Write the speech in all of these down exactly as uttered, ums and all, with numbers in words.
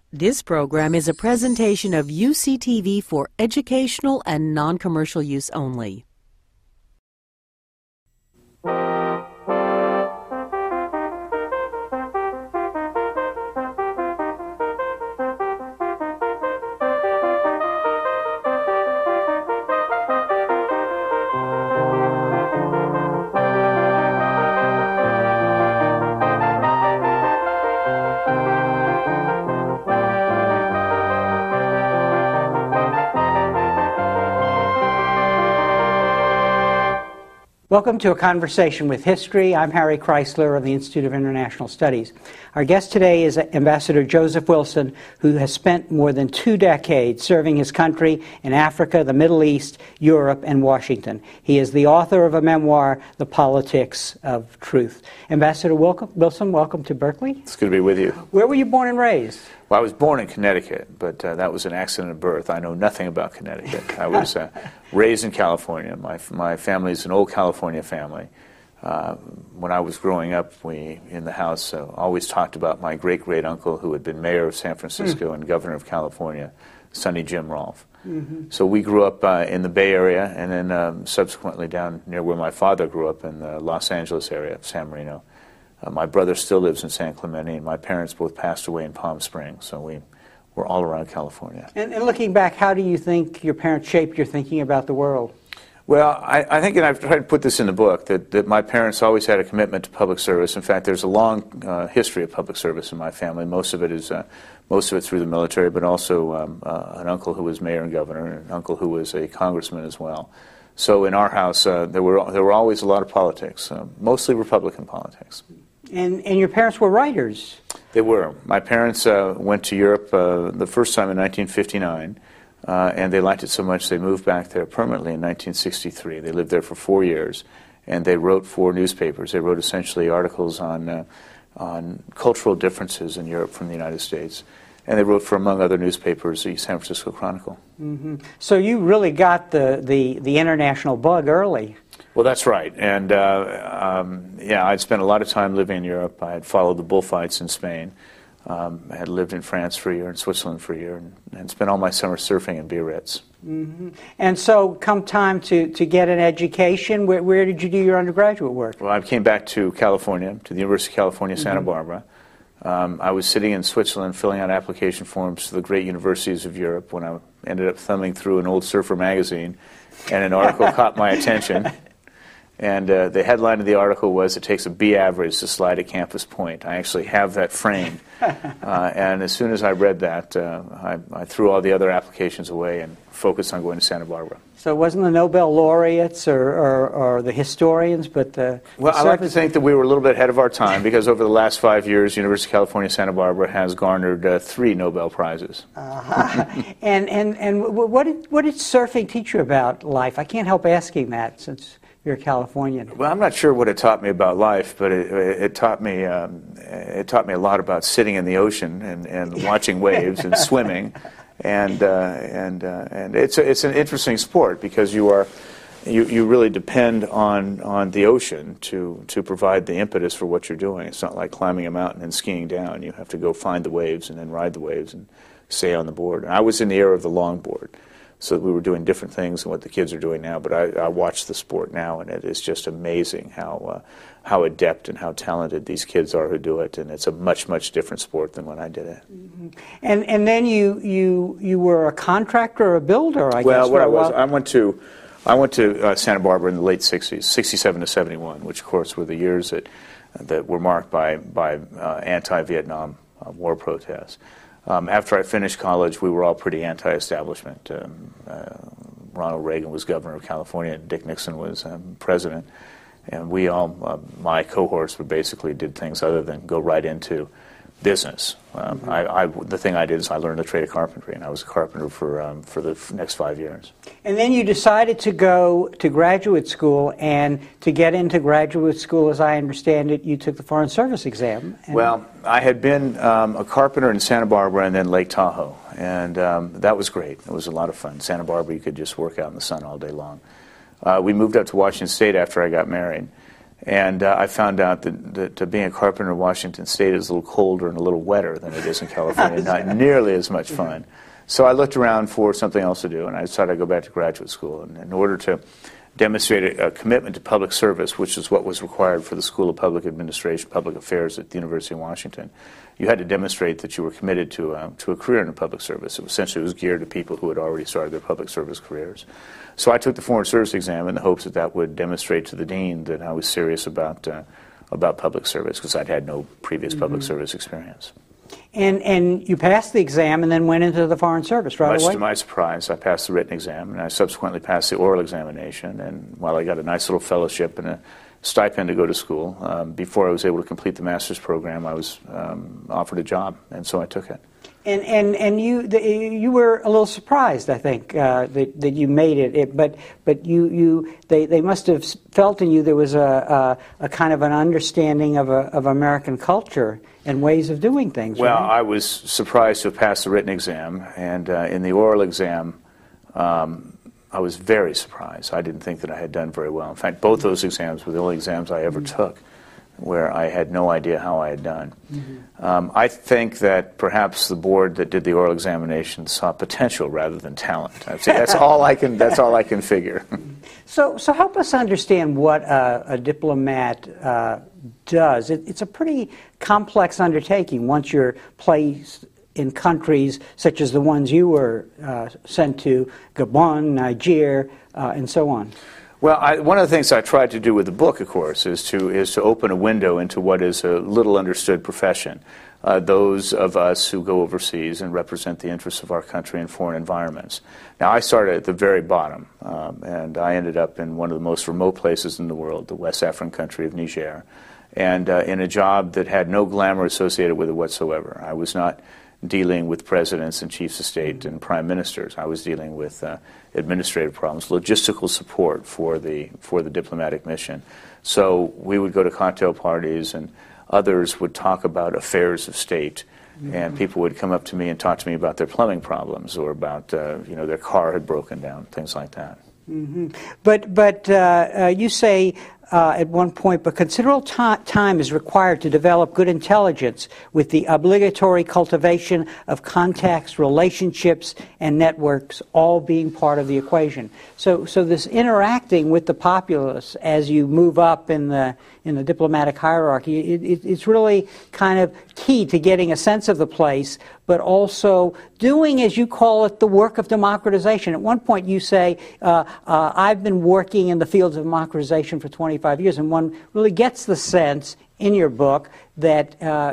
This program is a presentation of U C T V for educational and non-commercial use only. Welcome to A Conversation with History. I'm Harry Chrysler of the Institute of International Studies. Our guest today is Ambassador Joseph Wilson, who has spent more than two decades serving his country in Africa, the Middle East, Europe, and Washington. He is the author of a memoir, The Politics of Truth. Ambassador Wilson, welcome to Berkeley. It's good to be with you. Where were you born and raised? Well, I was born in Connecticut, but uh, that was an accident of birth. I know nothing about Connecticut. I was uh, raised in California. My my family is an old California family. Uh, when I was growing up, we in the house uh, always talked about my great-great-uncle who had been mayor of San Francisco mm. and governor of California, Sonny Jim Rolfe. Mm-hmm. So we grew up uh, in the Bay Area and then um, subsequently down near where my father grew up in the Los Angeles area of San Marino. Uh, my brother still lives in San Clemente, and my parents both passed away in Palm Springs, so we were all around California. And, and looking back, how do you think your parents shaped your thinking about the world? Well, I, I think, and I've tried to put this in the book, that, that my parents always had a commitment to public service. In fact, there's a long uh, history of public service in my family. Most of it is, uh, most of it through the military, but also um, uh, an uncle who was mayor and governor, and an uncle who was a congressman as well. So in our house, uh, there were there were always a lot of politics, uh, mostly Republican politics. And, and your parents were writers. They were. My parents uh, went to Europe uh, the first time in nineteen fifty-nine, uh, and they liked it so much they moved back there permanently in nineteen sixty-three. They lived there for four years, and they wrote for newspapers. They wrote essentially articles on uh, on cultural differences in Europe from the United States, and they wrote for, among other newspapers, the San Francisco Chronicle. Mm-hmm. So you really got the, the, the international bug early. Well, that's right. And, uh, um, yeah, I'd spent a lot of time living in Europe. I had followed the bullfights in Spain. Um, I had lived in France for a year, in Switzerland for a year, and, and spent all my summer surfing in Biarritz. Mm-hmm. And so come time to, to get an education, where, where did you do your undergraduate work? Well, I came back to California, to the University of California, Santa mm-hmm. Barbara. Um, I was sitting in Switzerland filling out application forms to the great universities of Europe when I ended up thumbing through an old surfer magazine, and an article caught my attention. And uh, the headline of the article was, "It takes a B average to slide at Campus Point." I actually have that framed. Uh, and as soon as I read that, uh, I, I threw all the other applications away and focused on going to Santa Barbara. So it wasn't the Nobel laureates or, or, or the historians, but the... Well, the I like to think that we were a little bit ahead of our time, because over the last five years, University of California, Santa Barbara has garnered uh, three Nobel Prizes. Uh-huh. and and, and what, did, what did surfing teach you about life? I can't help asking that, since you're a Californian. Well, I'm not sure what it taught me about life, but it, it taught me um, it taught me a lot about sitting in the ocean and, and watching waves and swimming, and uh, and uh, and it's a, it's an interesting sport because you are you, you really depend on on the ocean to to provide the impetus for what you're doing. It's not like climbing a mountain and skiing down. You have to go find the waves and then ride the waves and stay on the board. And I was in the era of the longboard. So we were doing different things than what the kids are doing now. But I, I watch the sport now, and it is just amazing how uh, how adept and how talented these kids are who do it. And it's a much, much different sport than when I did it. Mm-hmm. And and then you you you were a contractor or a builder, I well, guess. Well, what I was, I went to I went to uh, Santa Barbara in the late sixties, sixty-seven to seventy-one, which of course were the years that that were marked by by uh, anti-Vietnam uh, war protests. Um, after I finished college, we were all pretty anti-establishment. Um, uh, Ronald Reagan was governor of California, and Dick Nixon was um, president. And we all, uh, my cohorts, were basically did things other than go right into business. Um, mm-hmm. I, I, the thing I did is I learned the trade of carpentry, and I was a carpenter for um, for the f- next five years. And then you decided to go to graduate school, and to get into graduate school, as I understand it, you took the Foreign Service exam. Well, I had been um, a carpenter in Santa Barbara and then Lake Tahoe, and um, that was great. It was a lot of fun. Santa Barbara, you could just work out in the sun all day long. Uh, we moved up to Washington State after I got married. And uh, I found out that, that uh, being a carpenter in Washington State is a little colder and a little wetter than it is in California, not nearly as much fun. So I looked around for something else to do, and I decided I'd go back to graduate school. And in order to demonstrate a, a commitment to public service, which is what was required for the School of Public Administration, Public Affairs at the University of Washington, you had to demonstrate that you were committed to, uh, to a career in the public service. It essentially was geared to people who had already started their public service careers. So I took the Foreign Service exam in the hopes that that would demonstrate to the dean that I was serious about, uh, about public service, because I'd had no previous mm-hmm. public service experience. And and you passed the exam and then went into the Foreign Service right Much away? Much to my surprise, I passed the written exam, and I subsequently passed the oral examination. And while I got a nice little fellowship and a stipend to go to school, um, before I was able to complete the master's program, I was um, offered a job, and so I took it. And and and you the, you were a little surprised, I think, uh, that that you made it. it but but you you they, they must have felt in you there was a a, a kind of an understanding of a, of American culture and ways of doing things. Well, right? I was surprised to have passed the written exam, and uh, in the oral exam, um, I was very surprised. I didn't think that I had done very well. In fact, both those exams were the only exams I ever mm-hmm. took where I had no idea how I had done. Mm-hmm. um, I think that perhaps the board that did the oral examination saw potential rather than talent. I'd say that's all I can. That's all I can figure. So, so help us understand what a, a diplomat uh, does. It, it's a pretty complex undertaking once you're placed in countries such as the ones you were uh, sent to, Gabon, Niger, uh, and so on. Well, I, one of the things I tried to do with the book, of course, is to is to open a window into what is a little understood profession. Uh, those of us who go overseas and represent the interests of our country in foreign environments. Now, I started at the very bottom, um, and I ended up in one of the most remote places in the world, the West African country of Niger, and uh, in a job that had no glamour associated with it whatsoever. I was not dealing with presidents and chiefs of state and prime ministers. I was dealing with uh, administrative problems, logistical support for the for the diplomatic mission. So we would go to cocktail parties, and others would talk about affairs of state, mm-hmm. and people would come up to me and talk to me about their plumbing problems or about uh, you know their car had broken down, things like that. Mm-hmm. But but uh, uh, you say uh, at one point, but considerable ta- time is required to develop good intelligence with the obligatory cultivation of contacts, relationships, and networks all being part of the equation. So so this interacting with the populace as you move up in the in the diplomatic hierarchy, it, it, it's really kind of key to getting a sense of the place, but also doing, as you call it, the work of democratization. At one point you say, uh, uh, I've been working in the fields of democratization for twenty-five years, and one really gets the sense in your book that uh,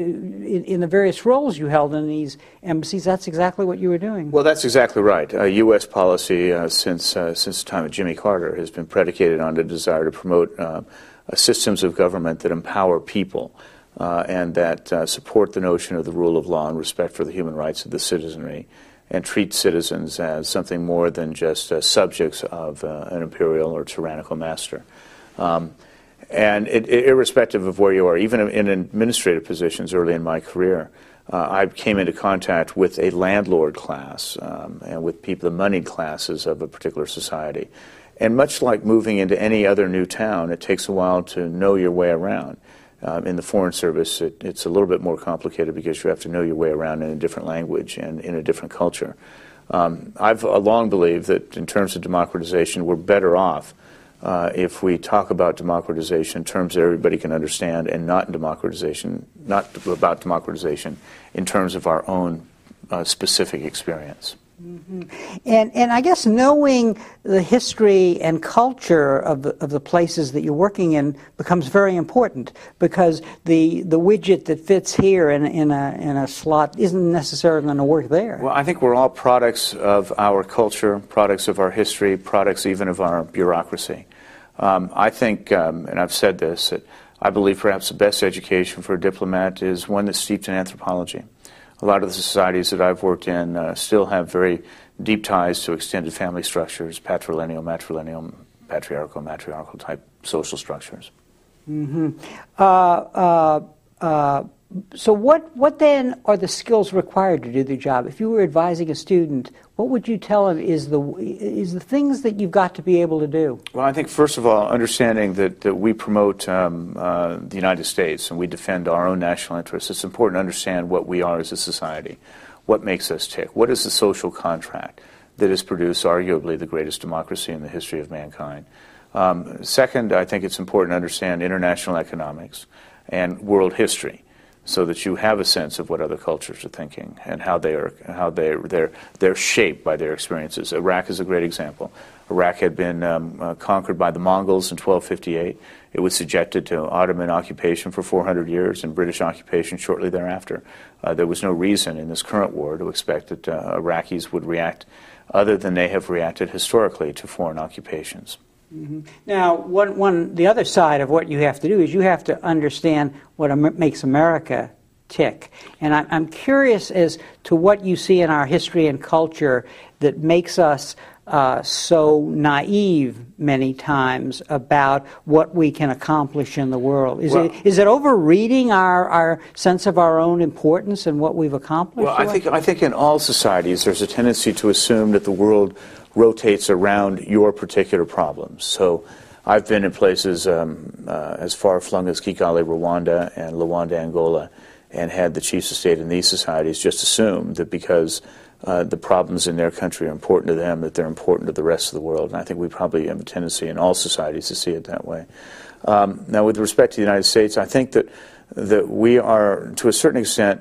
in, in the various roles you held in these embassies, that's exactly what you were doing. Well, that's exactly right. Uh, U S policy uh, since uh, since the time of Jimmy Carter has been predicated on the desire to promote uh, uh, systems of government that empower people uh, and that uh, support the notion of the rule of law and respect for the human rights of the citizenry, and treat citizens as something more than just uh, subjects of uh, an imperial or tyrannical master. Um, and it, it, irrespective of where you are, even in administrative positions early in my career, uh, I came into contact with a landlord class um, and with people, the moneyed classes of a particular society. And much like moving into any other new town, it takes a while to know your way around. Um, in the Foreign Service, it, it's a little bit more complicated because you have to know your way around in a different language and in a different culture. Um, I've uh, long believed that in terms of democratization, we're better off uh, if we talk about democratization in terms that everybody can understand, and not in democratization, not about democratization in terms of our own uh, specific experience. Mm-hmm. And and I guess knowing the history and culture of the of the places that you're working in becomes very important, because the the widget that fits here in in a in a slot isn't necessarily going to work there. Well, I think we're all products of our culture, products of our history, products even of our bureaucracy. Um, I think, um, and I've said this, that I believe perhaps the best education for a diplomat is one that's steeped in anthropology. A lot of the societies that I've worked in uh, still have very deep ties to extended family structures, patrilineal, matrilineal, patriarchal, matriarchal type social structures. Mm-hmm. Uh, uh, uh, so what, what then are the skills required to do the job? If you were advising a student, what would you tell them is the, is the things that you've got to be able to do? Well, I think, first of all, understanding that, that we promote um, uh, the United States and we defend our own national interests, it's important to understand what we are as a society, what makes us tick, what is the social contract that has produced arguably the greatest democracy in the history of mankind. Um, second, I think it's important to understand international economics and world history, so that you have a sense of what other cultures are thinking and how they are how they they're they're shaped by their experiences. Iraq is a great example. Iraq had been um, uh, conquered by the Mongols in twelve fifty-eight. It was subjected to Ottoman occupation for four hundred years and British occupation shortly thereafter. Uh, there was no reason in this current war to expect that uh, Iraqis would react other than they have reacted historically to foreign occupations. Mm-hmm. Now, one, one, the other side of what you have to do is you have to understand what Amer- makes America tick. And I, I'm curious as to what you see in our history and culture that makes us uh, so naive many times about what we can accomplish in the world. Is, well, it, is it overreading our, our sense of our own importance and what we've accomplished? Well, I think, I think in all societies there's a tendency to assume that the world rotates around your particular problems. So I've been in places um, uh, as far-flung as Kigali, Rwanda, and Luanda, Angola, and had the chiefs of state in these societies just assume that because uh, the problems in their country are important to them, that they're important to the rest of the world. And I think we probably have a tendency in all societies to see it that way. Um, now, with respect to the United States, I think that, that we are, to a certain extent,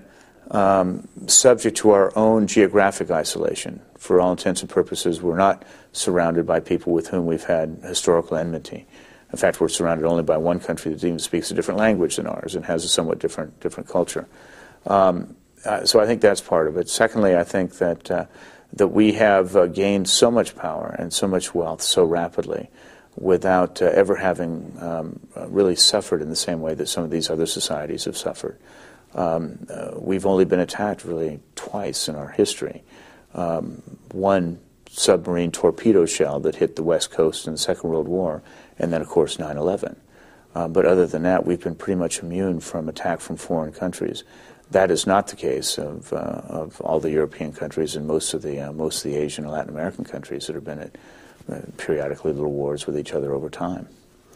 um, subject to our own geographic isolation. For all intents and purposes, we're not surrounded by people with whom we've had historical enmity. In fact, we're surrounded only by one country that even speaks a different language than ours and has a somewhat different different culture. Um, uh, so I think that's part of it. Secondly, I think that uh, that we have uh, gained so much power and so much wealth so rapidly without uh, ever having um, uh, really suffered in the same way that some of these other societies have suffered. Um, uh, we've only been attacked really twice in our history. Um, one submarine torpedo shell that hit the West Coast in the Second World War, and then, of course, nine eleven. Uh, but other than that, we've been pretty much immune from attack from foreign countries. That is not the case of, uh, of all the European countries and most of the uh, most of the Asian and Latin American countries that have been at uh, periodically little wars with each other over time.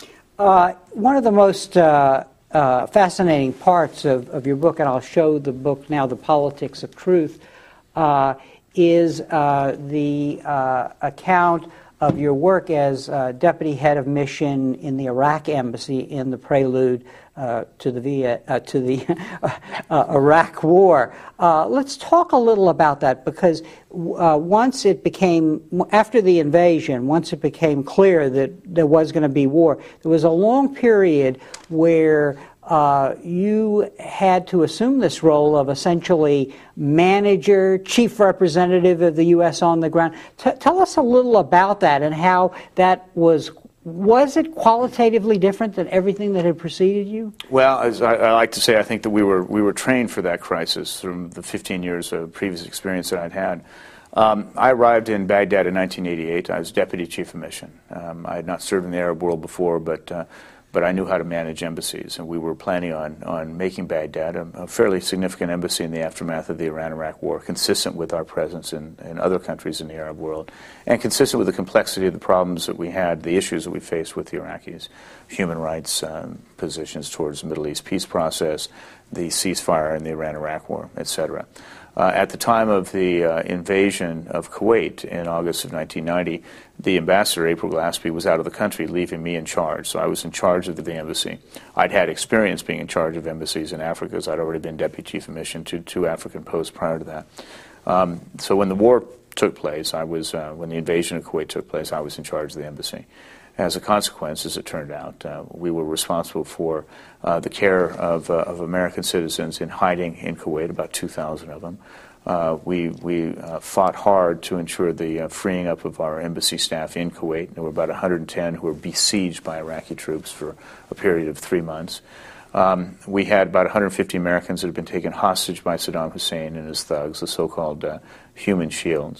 Uh, one of the most uh, uh, fascinating parts of, of your book, and I'll show the book now, The Politics of Truth, uh, is uh, the uh, account of your work as uh, deputy head of mission in the Iraq embassy in the prelude uh, to the Viet, uh, to the uh, Iraq War. Uh, let's talk a little about that, because uh, once it became, after the invasion, once it became clear that there was going to be war, there was a long period where Uh, you had to assume this role of essentially manager, chief representative of the U S on the ground. T- tell us a little about that and how that was. Was it qualitatively different than everything that had preceded you? Well, as I, I like to say, I think that we were we were trained for that crisis from the fifteen years of previous experience that I'd had. Um, I arrived in Baghdad in nineteen eighty-eight. I was deputy chief of mission. Um, I had not served in the Arab world before, but uh, but I knew how to manage embassies, and we were planning on, on making Baghdad a, a fairly significant embassy in the aftermath of the Iran-Iraq war, consistent with our presence in, in other countries in the Arab world, and consistent with the complexity of the problems that we had, the issues that we faced with the Iraqis, human rights um, positions towards the Middle East peace process, the ceasefire in the Iran-Iraq war, et cetera. Uh, at the time of the uh, invasion of Kuwait in August of nineteen ninety, the ambassador, April Glaspie, was out of the country, leaving me in charge. So I was in charge of the embassy. I'd had experience being in charge of embassies in Africa, as I'd already been deputy chief of mission to two African posts prior to that. Um, so when the war took place, I was uh, when the invasion of Kuwait took place, I was in charge of the embassy. As a consequence, as it turned out, uh, we were responsible for uh, the care of, uh, of American citizens in hiding in Kuwait, about two thousand of them. Uh, we we uh, fought hard to ensure the uh, freeing up of our embassy staff in Kuwait. There were about one hundred ten who were besieged by Iraqi troops for a period of three months. Um, we had about one hundred fifty Americans that had been taken hostage by Saddam Hussein and his thugs, the so-called uh, human shields.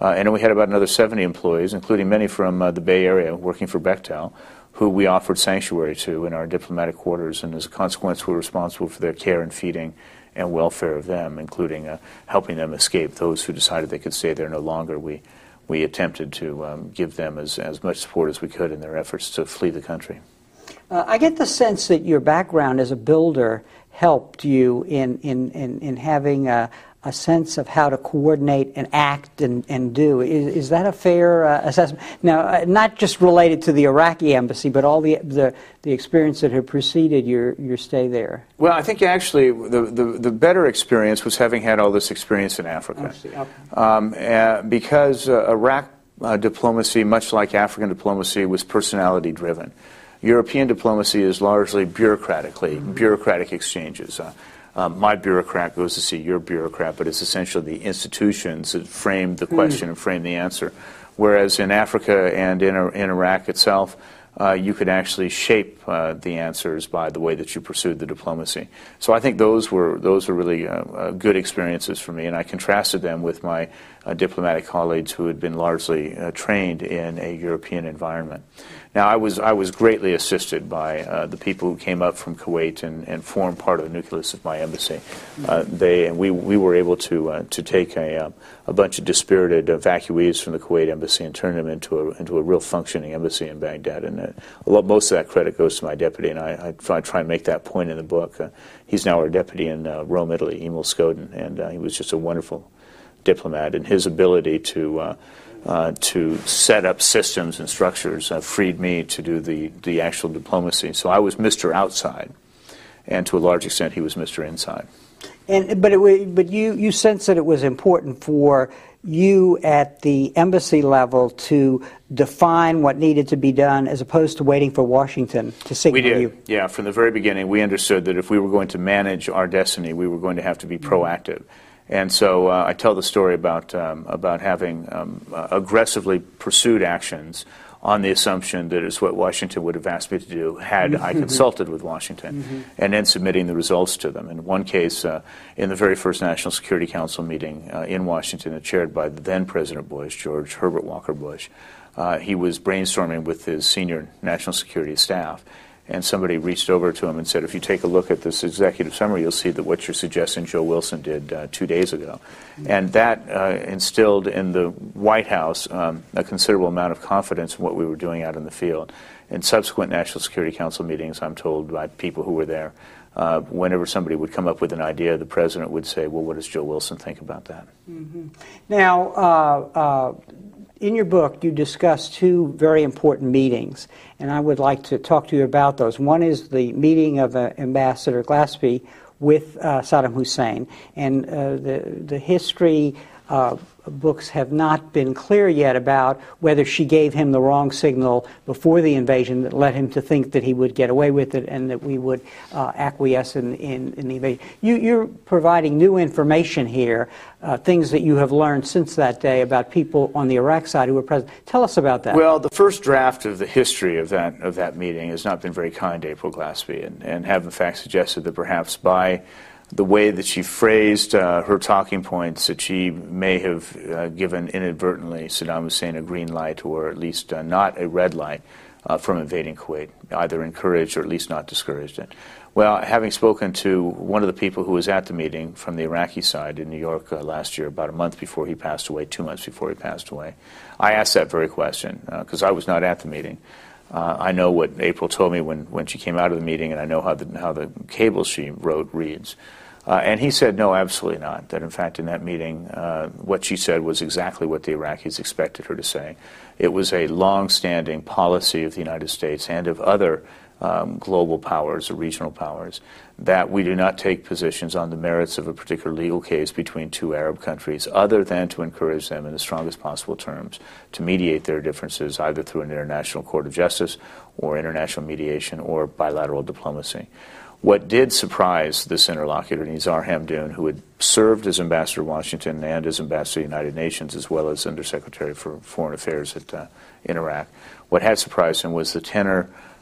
Uh, and then we had about another seventy employees, including many from uh, the Bay Area working for Bechtel, who we offered sanctuary to in our diplomatic quarters, and as a consequence we're responsible for their care and feeding and welfare of them, including uh, helping them escape. Those who decided they could stay there no longer, we we attempted to um, give them as, as much support as we could in their efforts to flee the country. Uh, I get the sense that your background as a builder helped you in, in, in, in having a, a sense of how to coordinate and act and, and do. Is, is that a fair uh, assessment? Now, uh, not just related to the Iraqi embassy, but all the the, the experience that had preceded your, your stay there. Well, I think actually the, the, the better experience was having had all this experience in Africa. Okay. Um, uh, because uh, Iraq uh, diplomacy, much like African diplomacy, was personality driven. European diplomacy is largely bureaucratically, mm-hmm. bureaucratic exchanges. Uh, Um, my bureaucrat goes to see your bureaucrat, but it's essentially the institutions that frame the question mm. and frame the answer. Whereas in Africa and in, in Iraq itself, uh, you could actually shape uh, the answers by the way that you pursued the diplomacy. So I think those were those were really uh, uh, good experiences for me, and I contrasted them with my uh, diplomatic colleagues who had been largely uh, trained in a European environment. Now, I was I was greatly assisted by uh, the people who came up from Kuwait and, and formed part of the nucleus of my embassy. Uh, they and we we were able to uh, to take a uh, a bunch of dispirited evacuees from the Kuwait embassy and turn them into a into a real functioning embassy in Baghdad. And uh, a lot, most of that credit goes to my deputy, and I, I try, try and make that point in the book. Uh, he's now our deputy in uh, Rome, Italy, Emil Skoden, and uh, he was just a wonderful diplomat, and his ability to uh, Uh, to set up systems and structures uh, freed me to do the, the actual diplomacy. So I was Mister Outside, and to a large extent he was Mister Inside. And but it, but you, you sense that it was important for you at the embassy level to define what needed to be done as opposed to waiting for Washington to signal you. We did, you. yeah. From the very beginning, we understood that if we were going to manage our destiny, we were going to have to be proactive. And so uh, I tell the story about um, about having um, uh, aggressively pursued actions on the assumption that it's what Washington would have asked me to do had I consulted with Washington, mm-hmm. and then submitting the results to them. In one case, uh, in the very first National Security Council meeting uh, in Washington, chaired by the then President Bush, George Herbert Walker Bush, uh, he was brainstorming with his senior national security staff. And somebody reached over to him and said, if you take a look at this executive summary, you'll see that what you're suggesting Joe Wilson did uh, two days ago. Mm-hmm. And that uh, instilled in the White House um, a considerable amount of confidence in what we were doing out in the field. In subsequent National Security Council meetings, I'm told by people who were there, uh, whenever somebody would come up with an idea, the president would say, well, what does Joe Wilson think about that? Mm-hmm. Now, uh, uh, in your book, you discuss two very important meetings, and I would like to talk to you about those. One is the meeting of uh, Ambassador Glaspie with uh, Saddam Hussein, and uh, the the history uh, books have not been clear yet about whether she gave him the wrong signal before the invasion that led him to think that he would get away with it and that we would uh, acquiesce in, in, in the invasion. You, you're providing new information here, uh, things that you have learned since that day about people on the Iraq side who were present. Tell us about that. Well, the first draft of the history of that of that meeting has not been very kind to April Glaspie, and, and have in fact suggested that perhaps by the way that she phrased uh, her talking points, that she may have uh, given inadvertently Saddam Hussein a green light, or at least uh, not a red light, uh, from invading Kuwait, either encouraged or at least not discouraged it. Well, having spoken to one of the people who was at the meeting from the Iraqi side in New York uh, last year, about a month before he passed away, two months before he passed away, I asked that very question, because uh, I was not at the meeting. Uh, I know what April told me when, when she came out of the meeting, and I know how the, how the cable she wrote reads. Uh, and he said, no, absolutely not. That, in fact, in that meeting, uh, what she said was exactly what the Iraqis expected her to say. It was a long-standing policy of the United States and of other um, global powers or regional powers that we do not take positions on the merits of a particular legal case between two Arab countries other than to encourage them in the strongest possible terms to mediate their differences either through an international court of justice or international mediation or bilateral diplomacy. What did surprise this interlocutor, Nizar Hamdoun, who had served as ambassador to Washington and as ambassador to the United Nations, as well as undersecretary for foreign affairs at, uh, in Iraq, what had surprised him was the tenor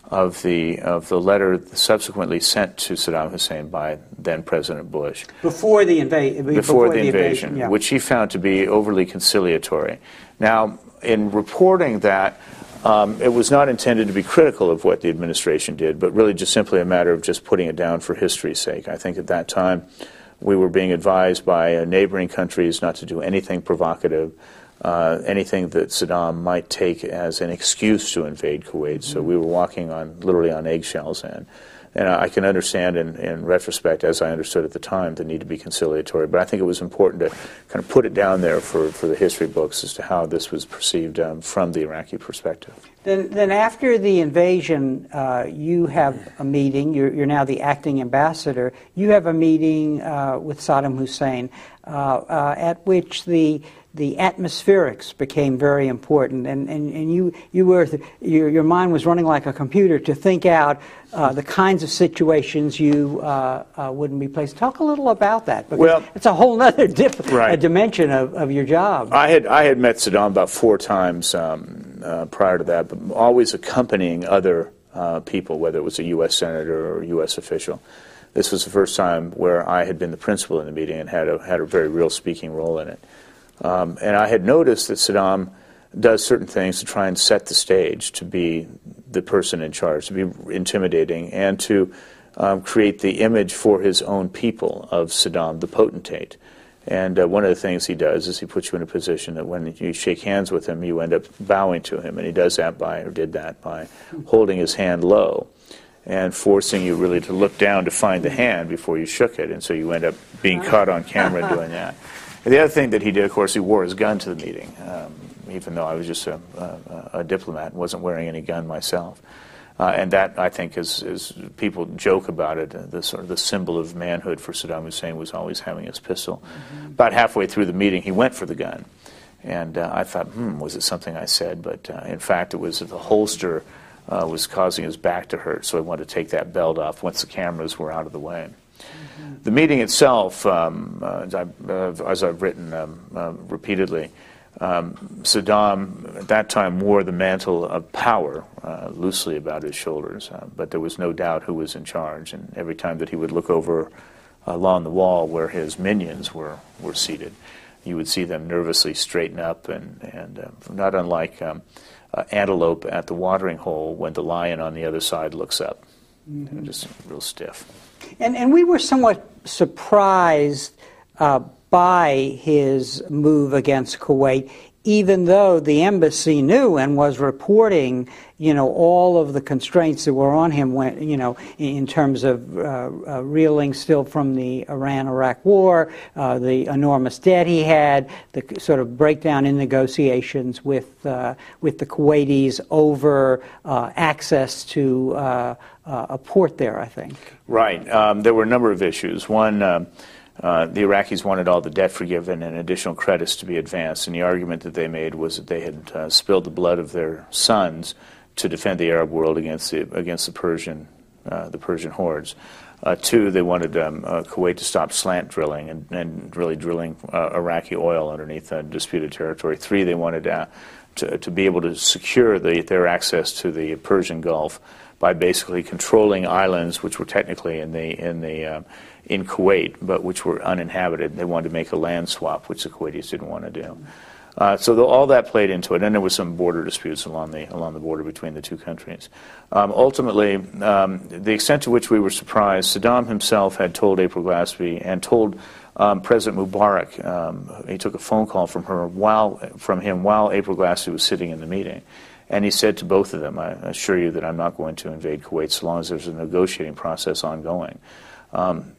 of the of the letter subsequently sent to Saddam Hussein by then President Bush before the invasion. Before, before the, the invasion, invasion yeah. which he found to be overly conciliatory. Now, in reporting that, um, it was not intended to be critical of what the administration did, but really just simply a matter of just putting it down for history's sake. I think at that time we were being advised by uh, neighboring countries not to do anything provocative. Uh, anything that Saddam might take as an excuse to invade Kuwait. So we were walking on literally on eggshells, and and I can understand in, in retrospect, as I understood at the time, the need to be conciliatory. But I think it was important to kind of put it down there for, for the history books as to how this was perceived um, from the Iraqi perspective. Then, then after the invasion, uh, you have a meeting. You're, you're now the acting ambassador. You have a meeting uh, with Saddam Hussein uh, uh, at which the the atmospherics became very important, and, and, and you you were th- your your mind was running like a computer to think out uh, the kinds of situations you uh, uh, wouldn't be placed. Talk a little about that, because well, it's a whole other diff- right. a dimension of, of your job. I had I had met Saddam about four times um, uh, prior to that, but always accompanying other uh, people, whether it was a U S senator or a U S official. This was the first time where I had been the principal in the meeting and had a had a very real speaking role in it. Um, and I had noticed that Saddam does certain things to try and set the stage to be the person in charge, to be intimidating, and to um, create the image for his own people of Saddam, the potentate. And uh, one of the things he does is he puts you in a position that when you shake hands with him, you end up bowing to him. And he does that by, or did that by, holding his hand low and forcing you really to look down to find the hand before you shook it. And so you end up being caught on camera doing that. And the other thing that he did, of course, he wore his gun to the meeting, um, even though I was just a, a, a diplomat and wasn't wearing any gun myself. Uh, and that, I think, is, is people joke about it. Uh, the sort of the symbol of manhood for Saddam Hussein was always having his pistol. Mm-hmm. About halfway through the meeting, he went for the gun, and uh, I thought, hmm, was it something I said? But uh, in fact, it was that the holster uh, was causing his back to hurt, so I wanted to take that belt off once the cameras were out of the way. The meeting itself, um, uh, as, I've, uh, as I've written um, uh, repeatedly, um, Saddam at that time wore the mantle of power uh, loosely about his shoulders, uh, but there was no doubt who was in charge. And every time that he would look over along the wall where his minions were, were seated, you would see them nervously straighten up, and, and uh, not unlike um, uh, antelope at the watering hole when the lion on the other side looks up. Mm-hmm. Just real stiff. And, and we were somewhat surprised uh, by his move against Kuwait, even though the embassy knew and was reporting, you know, all of the constraints that were on him, when, you know, in terms of uh, uh, reeling still from the Iran-Iraq war, uh, the enormous debt he had, the sort of breakdown in negotiations with uh, with the Kuwaitis over uh, access to uh, uh, a port there, I think. Right. Um, there were a number of issues. One, um, uh, the Iraqis wanted all the debt forgiven and additional credits to be advanced, and the argument that they made was that they had uh, spilled the blood of their sons to defend the Arab world against the against the Persian uh, the Persian hordes. Uh, two, they wanted um, uh, Kuwait to stop slant drilling and, and really drilling uh, Iraqi oil underneath uh, disputed territory. Three, they wanted uh, to to be able to secure the, their access to the Persian Gulf by basically controlling islands which were technically in the in the uh, in Kuwait, but which were uninhabited. They wanted to make a land swap, which the Kuwaitis didn't want to do. Uh, so the, all that played into it, and there were some border disputes along the along the border between the two countries. Um, ultimately, um, the extent to which we were surprised, Saddam himself had told April Glaspie and told um, President Mubarak. Um, he took a phone call from her while from him while April Glaspie was sitting in the meeting. And he said to both of them, I assure you that I'm not going to invade Kuwait so long as there's a negotiating process ongoing. Um,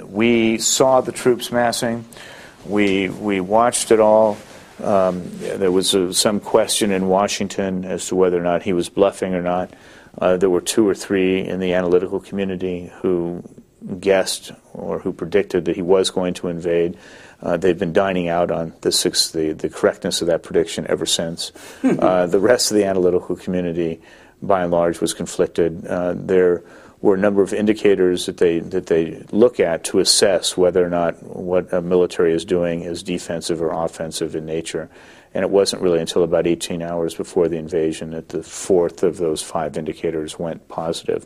we saw the troops massing. We we watched it all. Um, there was uh, some question in Washington as to whether or not he was bluffing or not. Uh, there were two or three in the analytical community who guessed or who predicted that he was going to invade. Uh, they've been dining out on the, six, the, the correctness of that prediction ever since. uh, the rest of the analytical community, by and large, was conflicted. Uh, there were a number of indicators that they that they look at to assess whether or not what a military is doing is defensive or offensive in nature. And it wasn't really until about eighteen hours before the invasion that the fourth of those five indicators went positive.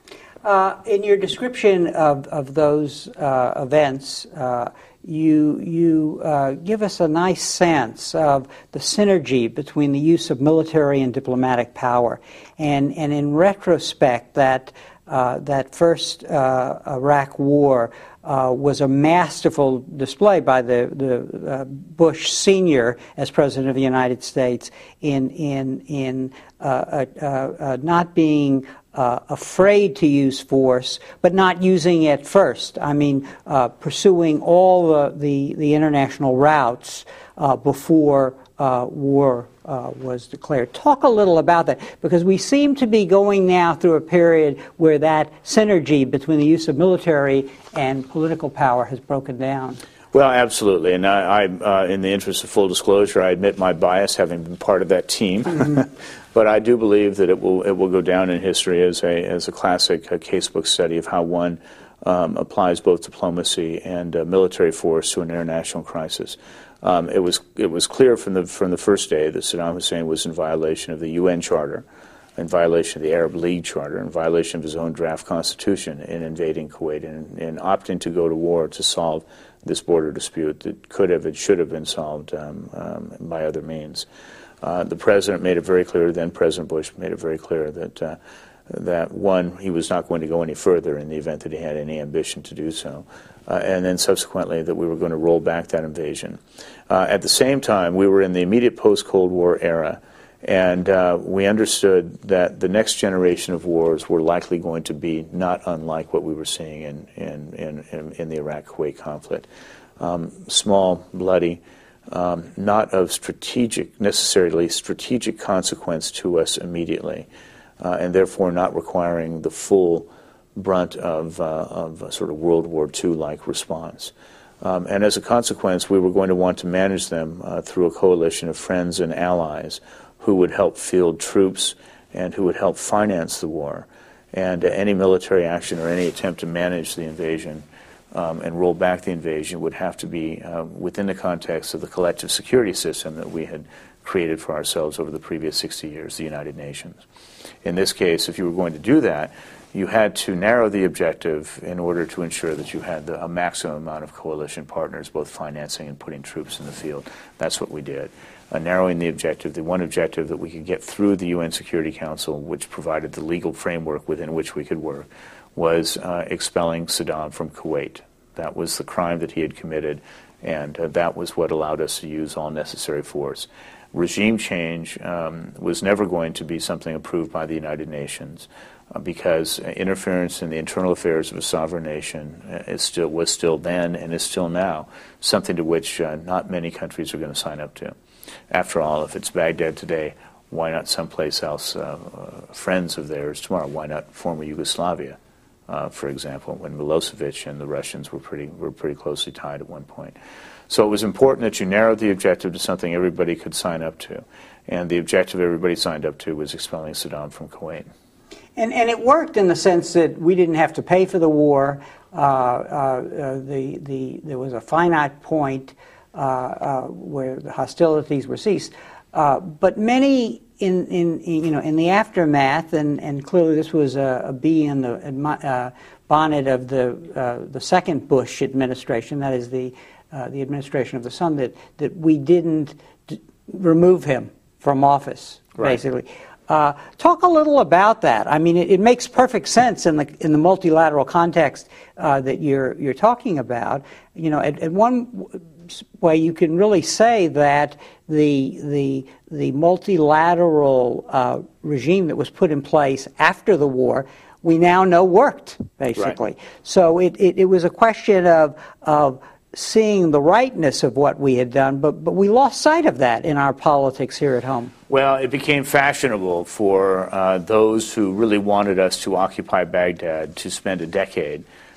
Uh, in your description of, of those uh, events, uh, you, you uh, give us a nice sense of the synergy between the use of military and diplomatic power. And, and in retrospect, that, uh, that first uh, Iraq war Uh, was a masterful display by the, the uh, Bush Senior as President of the United States in in in uh, uh, uh, not being uh, afraid to use force, but not using it first. I mean, uh, pursuing all the the, the international routes uh, before uh, war Uh, was declared. Talk a little about that, because we seem to be going now through a period where that synergy between the use of military and political power has broken down. Well, absolutely, and I, I uh, in the interest of full disclosure, I admit my bias, having been part of that team. Mm-hmm. But I do believe that it will it will go down in history as a as a classic uh, casebook study of how one um, applies both diplomacy and uh, military force to an international crisis. Um, it was it was clear from the from the first day that Saddam Hussein was in violation of the U N Charter, in violation of the Arab League Charter, in violation of his own draft constitution in invading Kuwait and, and opting to go to war to solve this border dispute that could have and should have been solved um, um, by other means. Uh, the president made it very clear, then President Bush made it very clear that uh, that one, he was not going to go any further in the event that he had any ambition to do so. Uh, and then subsequently that we were going to roll back that invasion. Uh, at the same time, we were in the immediate post-Cold War era, and uh, we understood that the next generation of wars were likely going to be not unlike what we were seeing in, in, in, in the Iraq-Kuwait conflict. Um, small, bloody, um, not of strategic, necessarily strategic consequence to us immediately, uh, and therefore not requiring the full brunt of, uh, of a sort of World War Two-like response. Um, and as a consequence, we were going to want to manage them uh, through a coalition of friends and allies who would help field troops and who would help finance the war. And uh, any military action or any attempt to manage the invasion um, and roll back the invasion would have to be uh, within the context of the collective security system that we had created for ourselves over the previous sixty years, the United Nations. In this case, if you were going to do that, you had to narrow the objective in order to ensure that you had the, a maximum amount of coalition partners, both financing and putting troops in the field. That's what we did. Uh, narrowing the objective, the one objective that we could get through the U N Security Council, which provided the legal framework within which we could work, was uh, expelling Saddam from Kuwait. That was the crime that he had committed, and uh, that was what allowed us to use all necessary force. Regime change um, was never going to be something approved by the United Nations. Uh, because interference in the internal affairs of a sovereign nation uh, is still was still then and is still now something to which uh, not many countries are going to sign up to. After all, if it's Baghdad today, why not someplace else? Uh, uh, friends of theirs tomorrow. Why not former Yugoslavia, uh, for example, when Milosevic and the Russians were pretty were pretty closely tied at one point. So it was important that you narrowed the objective to something everybody could sign up to, and the objective everybody signed up to was expelling Saddam from Kuwait. And, and it worked in the sense that we didn't have to pay for the war. Uh, uh, uh, the, the, there was a finite point uh, uh, where the hostilities were ceased. Uh, but many in, in, you know, in the aftermath, and, and clearly this was a, a bee in the uh, bonnet of the, uh, the second Bush administration, that is the, uh, the administration of the son, that, that we didn't d- remove him from office, right. Basically. Uh, talk a little about that. I mean, it, it makes perfect sense in the in the multilateral context uh, that you're you're talking about. You know, at, at one way, you can really say that the the the multilateral uh, regime that was put in place after the war, we now know worked basically. Right. So it, it it was a question of of seeing the rightness of what we had done, but but we lost sight of that in our politics here at home. Well, it became fashionable for uh, those who really wanted us to occupy Baghdad to spend a decade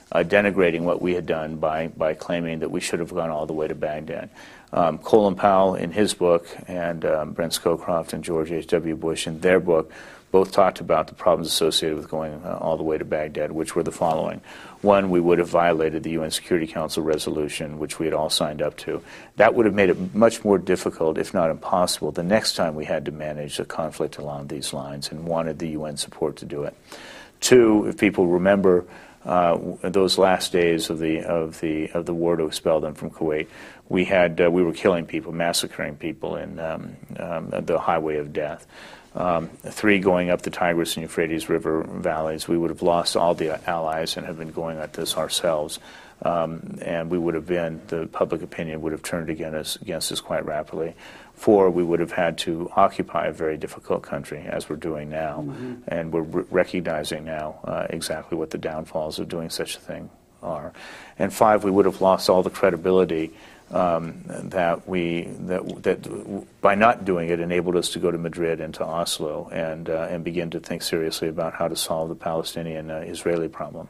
uh, denigrating what we had done by, by claiming that we should have gone all the way to Baghdad. Um, Colin Powell in his book and um, Brent Scowcroft and George H W. Bush in their book both talked about the problems associated with going uh, all the way to Baghdad, which were the following. One, we would have violated the U N Security Council resolution, which we had all signed up to. That would have made it much more difficult, if not impossible, the next time we had to manage a conflict along these lines and wanted the U N support to do it. Two, if people remember uh, those last days of the of the of the war to expel them from Kuwait, we had uh, we were killing people, massacring people in um, um, the highway of death. Um, three, going up the Tigris and Euphrates River valleys, we would have lost all the allies and have been going at this ourselves. Um, and we would have been, the public opinion would have turned against us, against us quite rapidly. Four, we would have had to occupy a very difficult country, as we're doing now. Mm-hmm. And we're re- recognizing now uh, exactly what the downfalls of doing such a thing are. And five, we would have lost all the credibility Um, that we that that by not doing it enabled us to go to Madrid and to Oslo and uh, and begin to think seriously about how to solve the Palestinian-Israeli uh, problem.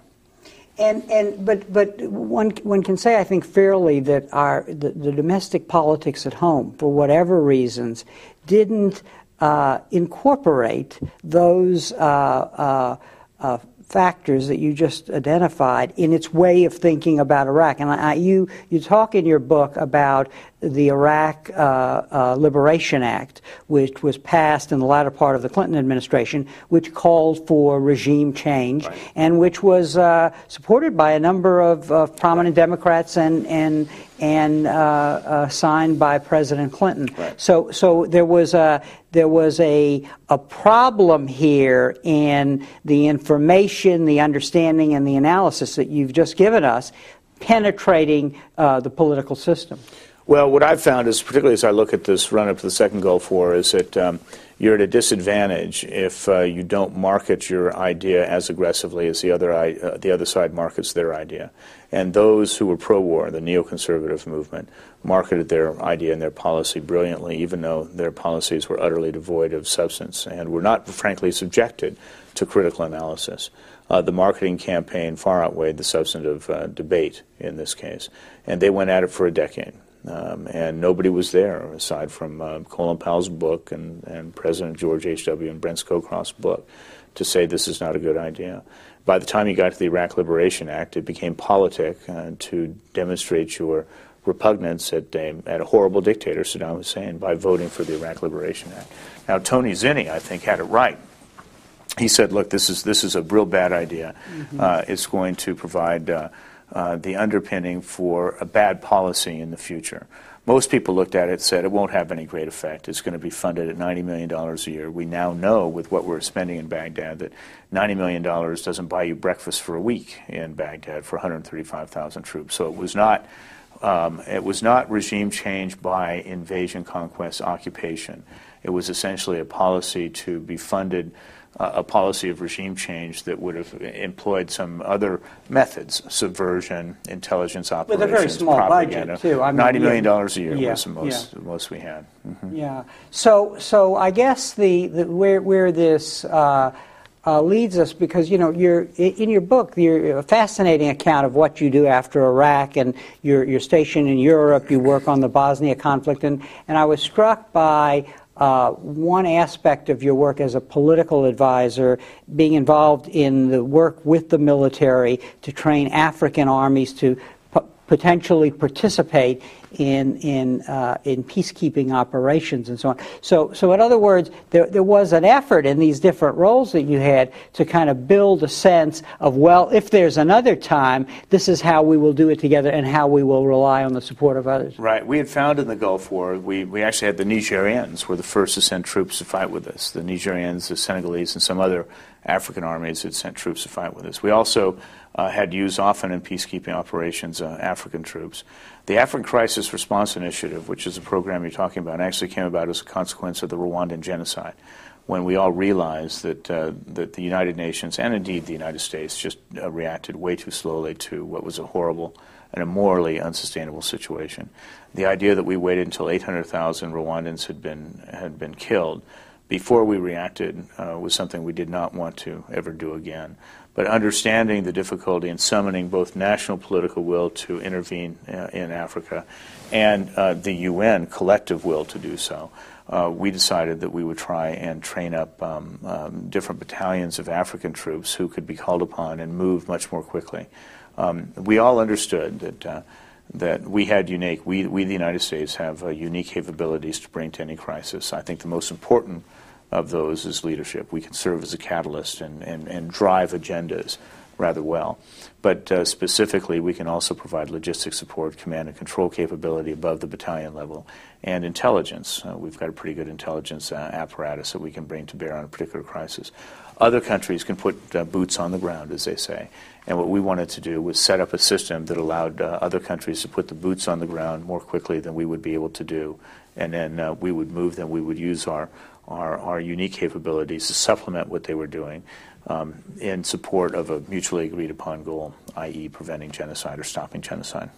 And and but but one one can say, I think, fairly that our the, the domestic politics at home, for whatever reasons, didn't uh, incorporate those uh, uh, uh, factors that you just identified in its way of thinking about Iraq. And I, you you talk in your book about the Iraq uh, uh, Liberation Act, which was passed in the latter part of the Clinton administration, which called for regime change, right, and which was uh, supported by a number of uh, prominent Democrats and and and uh, uh, signed by President Clinton. Right. So so there was a there was a a problem here in the information, the understanding, and the analysis that you've just given us, penetrating uh, the political system. Well, what I've found is, particularly as I look at this run-up to the second Gulf War, is that um, you're at a disadvantage if uh, you don't market your idea as aggressively as the other uh, the other side markets their idea. And those who were pro-war, the neoconservative movement, marketed their idea and their policy brilliantly, even though their policies were utterly devoid of substance and were not, frankly, subjected to critical analysis. Uh, the marketing campaign far outweighed the substantive uh, debate in this case, and they went at it for a decade. Um, and nobody was there aside from uh, Colin Powell's book and, and President George H W and Brent Scowcroft's book to say this is not a good idea. By the time you got to the Iraq Liberation Act, it became politic uh, to demonstrate your repugnance at a, at a horrible dictator, Saddam Hussein, by voting for the Iraq Liberation Act. Now, Tony Zinni, I think, had it right. He said, look, this is this is a real bad idea. Mm-hmm. Uh, it's going to provide uh, uh, the underpinning for a bad policy in the future. Most people looked at it and said it won't have any great effect. It's going to be funded at ninety million dollars a year. We now know with what we're spending in Baghdad that ninety million dollars doesn't buy you breakfast for a week in Baghdad for one hundred thirty-five thousand troops. So it was not um, it was not regime change by invasion, conquest, occupation. It was essentially a policy to be funded, uh, a policy of regime change that would have employed some other methods, subversion, intelligence operations, with a very small propaganda. budget too. I mean, ninety million dollars a year yeah, was the most, yeah. the most we had. Mm-hmm. Yeah. So, so I guess the, the where where this uh, uh, leads us, because you know you're in your book, you're a fascinating account of what you do after Iraq, and you're you're stationed in Europe. You work on the Bosnia conflict, and and I was struck by Uh, one aspect of your work as a political advisor, being involved in the work with the military to train African armies to p- potentially participate in in uh, in peacekeeping operations and so on. So, so in other words, there there was an effort in these different roles that you had to kind of build a sense of, well, if there's another time, this is how we will do it together and how we will rely on the support of others. Right. We had found in the Gulf War, we, we actually had the Nigerians were the first to send troops to fight with us. The Nigerians, the Senegalese, and some other African armies had sent troops to fight with us. We also uh, had used often in peacekeeping operations uh, African troops. The African Crisis Response Initiative, which is the program you're talking about, actually came about as a consequence of the Rwandan genocide, when we all realized that uh, that the United Nations, and indeed the United States, just uh, reacted way too slowly to what was a horrible and a morally unsustainable situation. The idea that we waited until eight hundred thousand Rwandans had been had been killed before we reacted uh, was something we did not want to ever do again. but understanding the difficulty in summoning both national political will to intervene uh, in Africa and uh, the U N collective will to do so, uh, we decided that we would try and train up um, um, different battalions of African troops who could be called upon and move much more quickly. Um, we all understood that uh, that we had unique, we, we the United States have uh, unique capabilities to bring to any crisis. I think the most important of those is leadership. We can serve as a catalyst and, and, and drive agendas rather well. But uh, specifically, we can also provide logistic support, command and control capability above the battalion level, and intelligence. Uh, we've got a pretty good intelligence uh, apparatus that we can bring to bear on a particular crisis. Other countries can put uh, boots on the ground, as they say. And what we wanted to do was set up a system that allowed uh, other countries to put the boots on the ground more quickly than we would be able to do. And then uh, we would move them. We would use our, our, our unique capabilities to supplement what they were doing um, in support of a mutually agreed upon goal, that is preventing genocide or stopping genocide.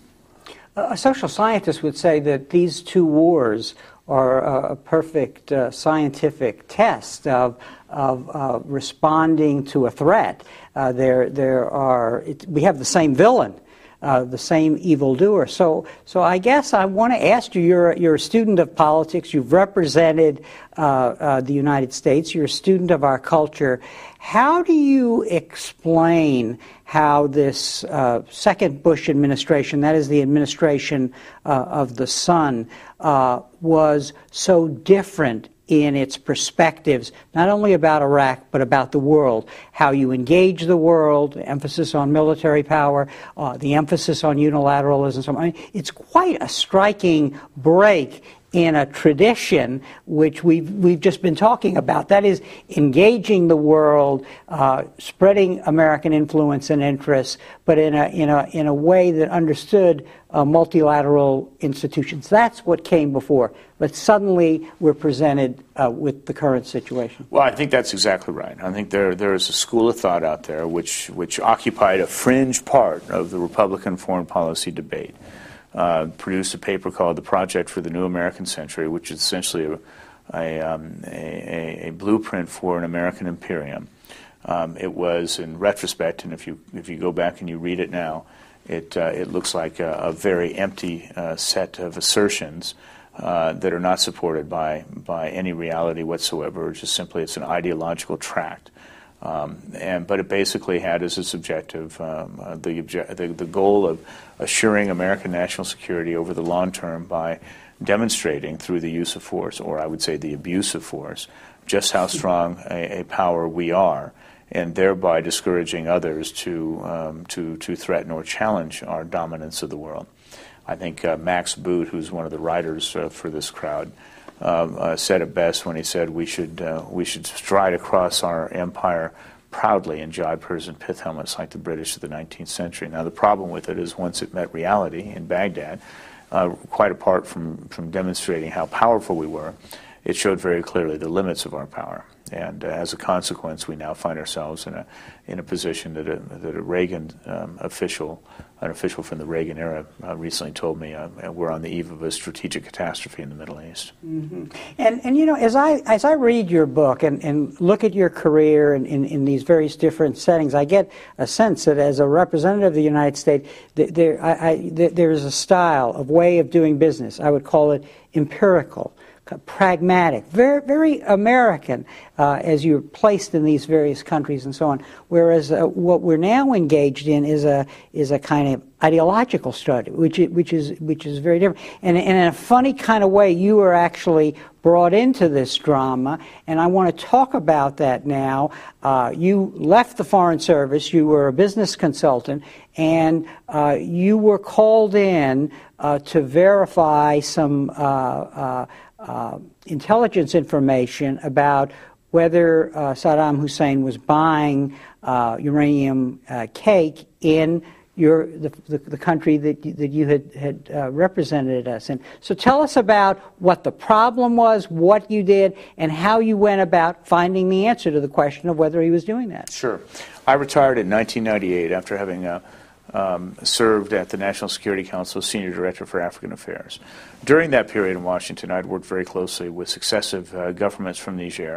A social scientist would say that these two wars are a perfect uh, scientific test of, of uh, responding to a threat. Uh, there, there are. It, we have the same villain, uh, the same evildoer. So, so I guess I want to ask you. You're, you're a student of politics. You've represented uh, uh, the United States. You're a student of our culture. How do you explain how this uh, second Bush administration, that is the administration uh, of the son, uh, was so different in its perspectives, not only about Iraq, but about the world, how you engage the world, the emphasis on military power, uh, the emphasis on unilateralism. So, I mean, it's quite a striking break in a tradition which we've, we've just been talking about. That is, engaging the world, uh, spreading American influence and interests, but in a, in a, in a way that understood uh, multilateral institutions. That's what came before. But suddenly we're presented uh, with the current situation. Well, I think that's exactly right. I think there there is a school of thought out there which, which occupied a fringe part of the Republican foreign policy debate. Uh, produced a paper called The Project for the New American Century, which is essentially a, a, um, a, a blueprint for an American imperium. Um, it was, in retrospect, and if you if you go back and you read it now, it uh, it looks like a, a very empty uh, set of assertions uh, that are not supported by by any reality whatsoever. It's just simply it's an ideological tract. Um, and but it basically had as its objective um, uh, the, obje- the the goal of assuring American national security over the long term by demonstrating through the use of force, or I would say the abuse of force, just how strong a, a power we are, and thereby discouraging others to um, to to threaten or challenge our dominance of the world. I think uh, Max Boot, who's one of the writers uh, for this crowd, Uh, uh, said it best when he said we should uh, we should stride across our empire proudly in jodhpurs and pith helmets like the British of the nineteenth century. Now the problem with it is once it met reality in Baghdad, uh, quite apart from, from demonstrating how powerful we were, it showed very clearly the limits of our power. And uh, as a consequence, we now find ourselves in a in a position that a, that a Reagan um, official, an official from the Reagan era, uh, recently told me uh, we're on the eve of a strategic catastrophe in the Middle East. Mm-hmm. And and you know, as I as I read your book and, and look at your career in, in, in these various different settings, I get a sense that as a representative of the United States, there I, I, there is a style, a way of doing business. I would call it empirical, pragmatic, very very American, uh, as you're placed in these various countries and so on. Whereas uh, what we're now engaged in is a is a kind of ideological study, which is, which is which is very different. And, and in a funny kind of way, you were actually brought into this drama, and I want to talk about that now. Uh, you left the Foreign Service. You were a business consultant, and uh, you were called in uh, to verify some Uh, uh, Uh, intelligence information about whether uh, Saddam Hussein was buying uh, uranium uh, cake in your the, the, the country that you, that you had, had uh, represented us in. So tell us about what the problem was, what you did, and how you went about finding the answer to the question of whether he was doing that. Sure. I retired in nineteen ninety-eight after having uh, Um, served at the National Security Council as Senior Director for African Affairs. During that period in Washington, I'd worked very closely with successive uh, governments from Niger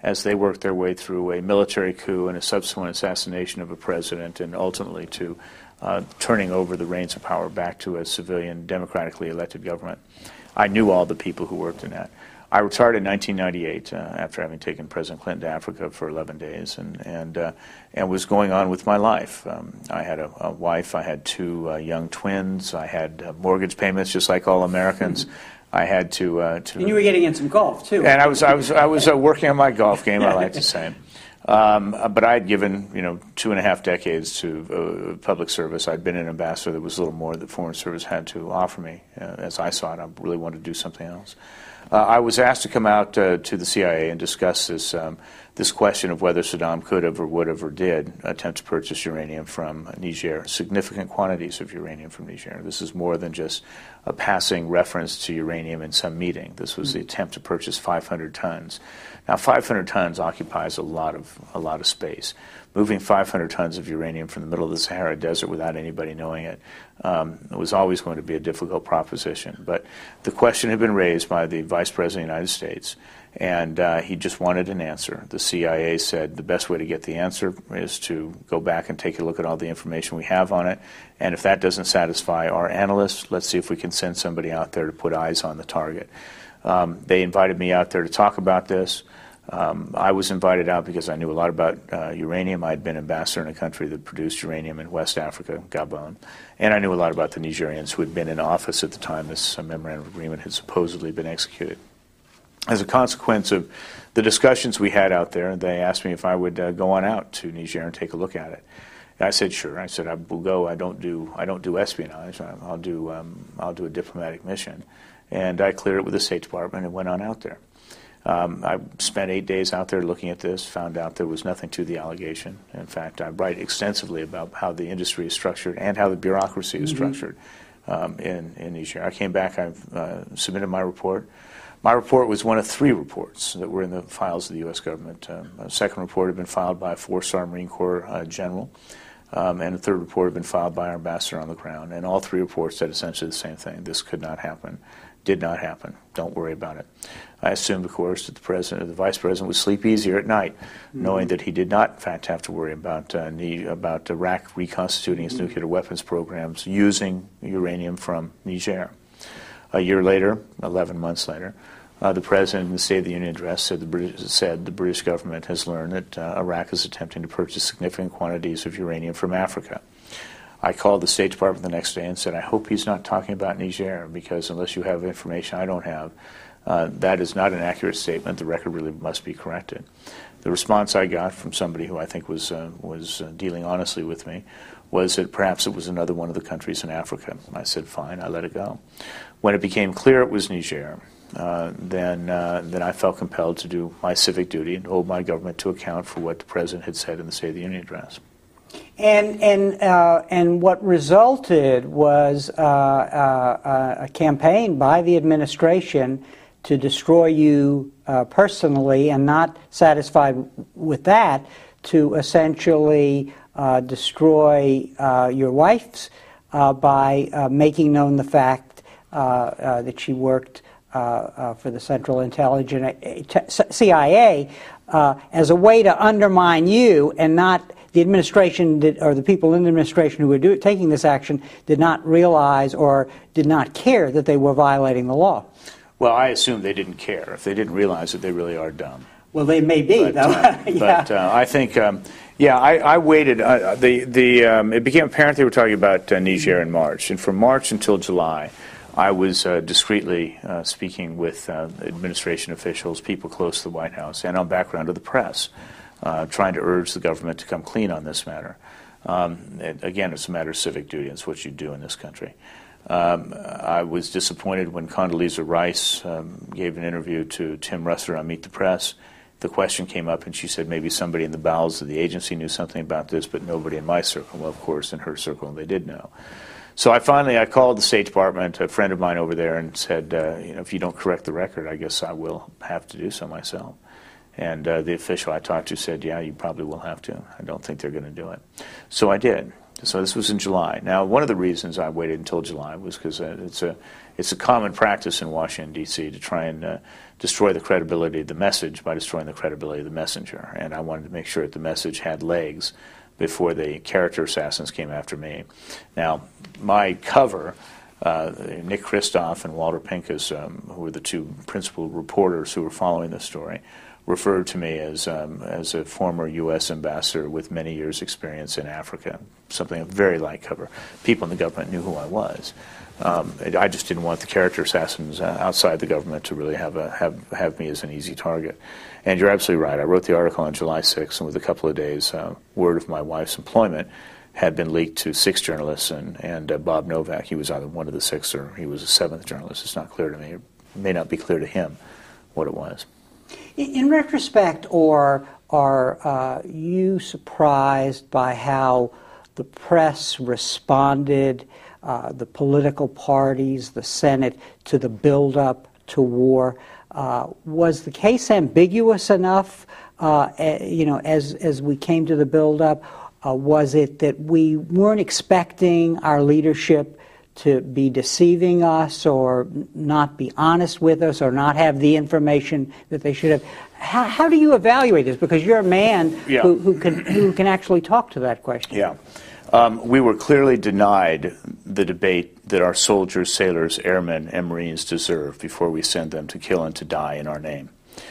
as they worked their way through a military coup and a subsequent assassination of a president, and ultimately to uh, turning over the reins of power back to a civilian, democratically elected government. I knew all the people who worked in that. I retired in nineteen ninety-eight uh, after having taken President Clinton to Africa for eleven days, and and uh, and was going on with my life. Um, I had a, a wife. I had two uh, young twins. I had uh, mortgage payments, just like all Americans. Mm-hmm. I had to, uh, to. And you were getting in some golf too. And I was I was I was uh, working on my golf game. I like to say. Um, but I had given, you know, two and a half decades to uh, public service. I'd been an ambassador. There was a little more that Foreign Service had to offer me. Uh, as I saw it, I really wanted to do something else. Uh, I was asked to come out uh, to the C I A and discuss this um, this question of whether Saddam could have or would have or did attempt to purchase uranium from Niger, significant quantities of uranium from Niger. This is more than just a passing reference to uranium in some meeting. This was the attempt to purchase five hundred tons. Now, five hundred tons occupies a lot of a lot of space. Moving five hundred tons of uranium from the middle of the Sahara Desert without anybody knowing it um, was always going to be a difficult proposition. But the question had been raised by the Vice President of the United States, and uh, he just wanted an answer. The C I A said the best way to get the answer is to go back and take a look at all the information we have on it, and if that doesn't satisfy our analysts, let's see if we can send somebody out there to put eyes on the target. Um, they invited me out there to talk about this. Um, I was invited out because I knew a lot about uh, uranium. I had been ambassador in a country that produced uranium in West Africa, Gabon, and I knew a lot about the Nigerians who had been in office at the time this uh, memorandum of agreement had supposedly been executed. As a consequence of the discussions we had out there, they asked me if I would uh, go on out to Niger and take a look at it. And I said, sure. I said, I will go. I don't do I don't do espionage. I'll do um, I'll do a diplomatic mission, and I cleared it with the State Department and went on out there. Um, I spent eight days out there looking at this, found out there was nothing to the allegation. In fact, I write extensively about how the industry is structured and how the bureaucracy is mm-hmm. structured um, in, in Niger. I came back, I uh, submitted my report. My report was one of three reports that were in the files of the U S government. Um, a second report had been filed by a four-star Marine Corps uh, general, um, and a third report had been filed by our ambassador on the ground. And all three reports said essentially the same thing. This could not happen. Did not happen. Don't worry about it. I assumed, of course, that the president, the vice president, would sleep easier at night, mm-hmm. knowing that he did not, in fact, have to worry about uh, need, about Iraq reconstituting its mm-hmm. nuclear weapons programs using uranium from Niger. A year later, eleven months later, uh, the president in the State of the Union address said the British, said the British government has learned that uh, Iraq is attempting to purchase significant quantities of uranium from Africa. I called the State Department the next day and said, I hope he's not talking about Niger, because unless you have information I don't have, uh, that is not an accurate statement. The record really must be corrected. The response I got from somebody who I think was, uh, was uh, dealing honestly with me was that perhaps it was another one of the countries in Africa. I said, fine, I let it go. When it became clear it was Niger, uh, then, uh, then I felt compelled to do my civic duty and hold my government to account for what the President had said in the State of the Union address. And and uh, and what resulted was uh, uh, a campaign by the administration to destroy you uh, personally, and not satisfied with that, to essentially uh, destroy uh, your wife's uh, by uh, making known the fact uh, uh, that she worked uh, uh, for the Central Intelligence C I A uh, as a way to undermine you, and not. The administration, did, or the people in the administration who were do, taking this action, did not realize or did not care that they were violating the law. Well, I assume they didn't care. If they didn't realize it, they really are dumb. Well, they may be, but, though. Uh, yeah. But uh, I think, um, yeah, I, I waited. Uh, the the um, it became apparent they were talking about uh, Niger in March, and from March until July, I was uh, discreetly uh, speaking with uh, administration officials, people close to the White House, and on background of the press. Uh, trying to urge the government to come clean on this matter. Um, it, again, it's a matter of civic duty. It's what you do in this country. Um, I was disappointed when Condoleezza Rice um, gave an interview to Tim Russert on Meet the Press. The question came up, and she said maybe somebody in the bowels of the agency knew something about this, but nobody in my circle. Well, of course, in her circle, they did know. So I finally, I called the State Department, a friend of mine over there, and said, uh, you know, if you don't correct the record, I guess I will have to do so myself. And uh, the official I talked to said, yeah, you probably will have to. I don't think they're going to do it. So I did. So this was in July. Now, one of the reasons I waited until July was because uh, it's a it's a common practice in Washington, D C to try and uh, destroy the credibility of the message by destroying the credibility of the messenger. And I wanted to make sure that the message had legs before the character assassins came after me. Now, my cover, uh, Nick Kristof and Walter Pincus, um, who were the two principal reporters who were following this story, referred to me as um, as a former U S ambassador with many years' experience in Africa, something a very light cover. People in the government knew who I was. Um, I just didn't want the character assassins uh, outside the government to really have a, have have me as an easy target. And you're absolutely right. I wrote the article on July sixth, and within a couple of days, uh, word of my wife's employment had been leaked to six journalists, and, and uh, Bob Novak, he was either one of the six or he was a seventh journalist. It's not clear to me. It may not be clear to him what it was. In retrospect, or are uh, you surprised by how the press responded, uh, the political parties, the Senate, to the buildup to war? Uh, was the case ambiguous enough, uh, you know, as as we came to the buildup? Uh, was it that we weren't expecting our leadership to be deceiving us or not be honest with us or not have the information that they should have? How, how do you evaluate this? Because you're a man yeah. who, who can who can actually talk to that question. Yeah. Um, we were clearly denied the debate that our soldiers, sailors, airmen, and Marines deserve before we send them to kill and to die in our name.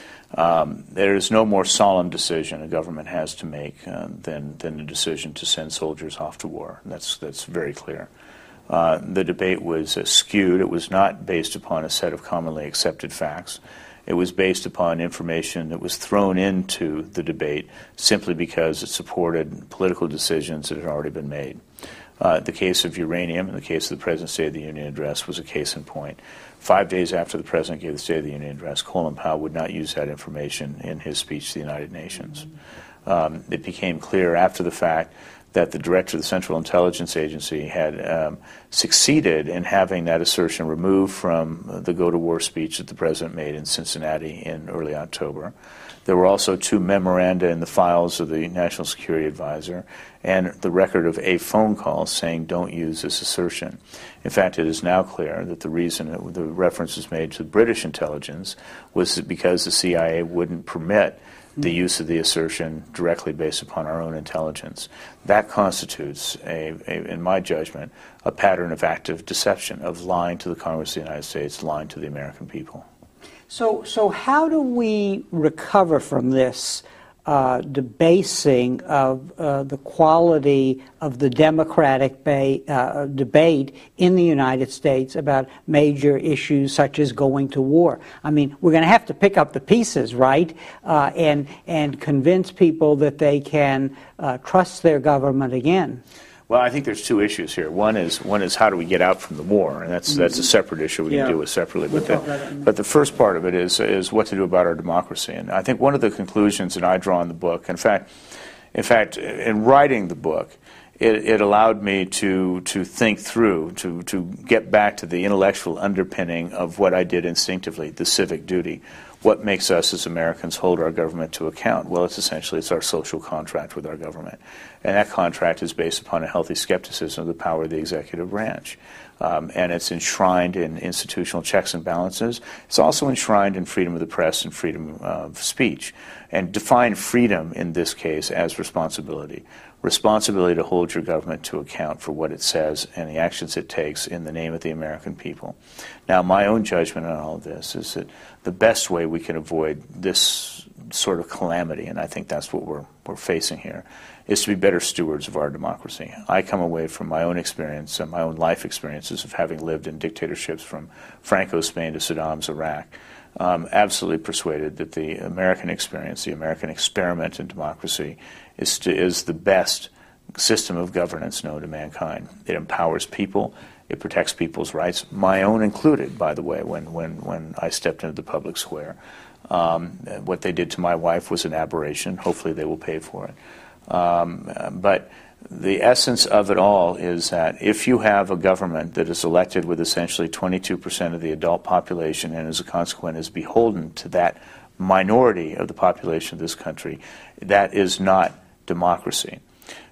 Um, there is no more solemn decision a government has to make uh, than, than the decision to send soldiers off to war. That's, that's very clear. Uh, the debate was uh, skewed. It was not based upon a set of commonly accepted facts. It was based upon information that was thrown into the debate simply because it supported political decisions that had already been made. Uh, the case of uranium, in the case of the President's State of the Union address, was a case in point. Five days after the President gave the State of the Union address, Colin Powell would not use that information in his speech to the United Nations. Um, it became clear after the fact that the director of the Central Intelligence Agency had um, succeeded in having that assertion removed from the go-to-war speech that the President made in Cincinnati in early October. There were also two memoranda in the files of the National Security Advisor and the record of a phone call saying don't use this assertion. In fact, it is now clear that the reason that the reference was made to British intelligence was because the C I A wouldn't permit the use of the assertion directly based upon our own intelligence. That constitutes, a, a, in my judgment, a pattern of active deception, of lying to the Congress of the United States, lying to the American people. So, so how do we recover from this uh, debasing of uh, the quality of the democratic ba- uh, debate in the United States about major issues such as going to war? I mean, we're going to have to pick up the pieces, right, uh, and and convince people that they can uh, trust their government again. Well, I think there's two issues here. One is one is how do we get out from the war, and that's that's a separate issue we yeah. can deal with separately. We'll But the, but the first part of it is is what to do about our democracy. And I think one of the conclusions that I draw in the book, in fact, in fact, in writing the book, it, it allowed me to to think through, to to get back to the intellectual underpinning of what I did instinctively, the civic duty. What makes us as Americans hold our government to account? Well, it's essentially it's our social contract with our government. And that contract is based upon a healthy skepticism of the power of the executive branch. Um, and it's enshrined in institutional checks and balances. It's also enshrined in freedom of the press and freedom of speech. And define freedom in this case as responsibility. Responsibility to hold your government to account for what it says and the actions it takes in the name of the American people. Now, my own judgment on all of this is that the best way we can avoid this sort of calamity, and I think that's what we're we're facing here, is to be better stewards of our democracy. I come away from my own experience and my own life experiences of having lived in dictatorships from Franco's Spain to Saddam's Iraq, um, absolutely persuaded that the American experience, the American experiment in democracy, is to, is the best system of governance known to mankind. It empowers people. It protects people's rights, my own included, by the way, when, when, when I stepped into the public square. Um, what they did to my wife was an aberration. Hopefully they will pay for it. Um, but the essence of it all is that if you have a government that is elected with essentially twenty-two percent of the adult population and as a consequence is beholden to that minority of the population of this country, that is not democracy.